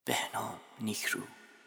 بهنام نیکرو.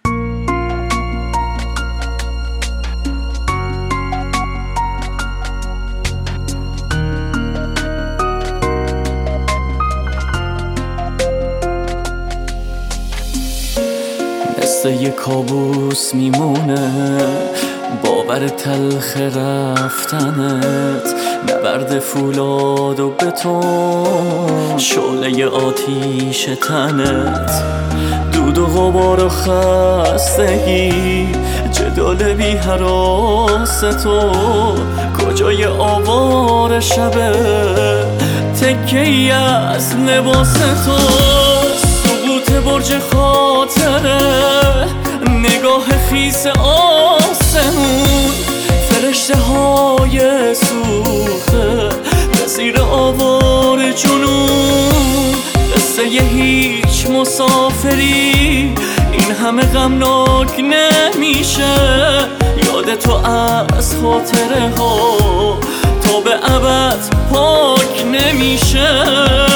مثل یه کابوس میمونه باور تلخ رفتنت، نبرد فولاد و بتون شعله آتیش تنت، دود و غبار و خستگی، جدال بی هراس تو، کجای آوار شبه تکه‌ای از لباس تو، سقوط برج خاطره، نگاه خیس آسمون، فرشته های سوخته به زیر آوار جنون، قصه ی هیچ مسافری این همه غمناک نمیشه، یاد تو از خاطره ها تا به ابد پاک نمیشه.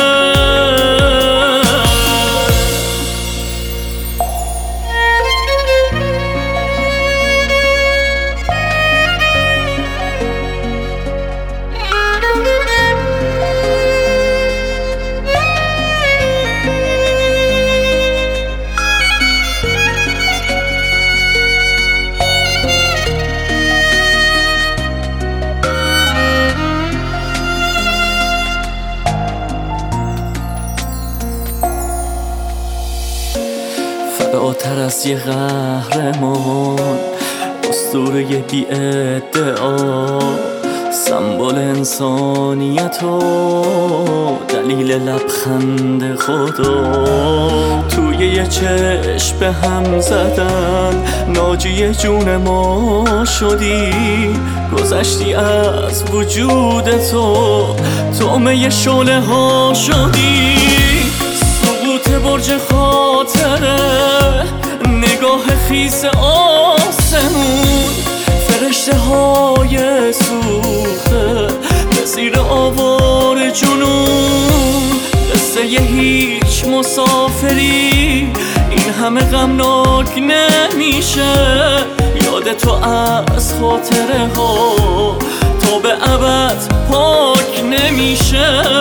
فداتر از یه قهرمان، اسطوره بی ادعا، سمبل انسانیت و دلیل لبخند خدا، توی یه چشم به هم زدن ناجی جون ما شدی، گذشتی از وجود تو طعمه شعله ها شدی، سقوط برج خاطره، نگاه خیس آسمون، فرشته های سوخته به زیر آوار جنون، قصه ی هیچ مسافری این همه غمناک نمیشه، یاد تو از خاطره ها تا به ابد پاک نمیشه.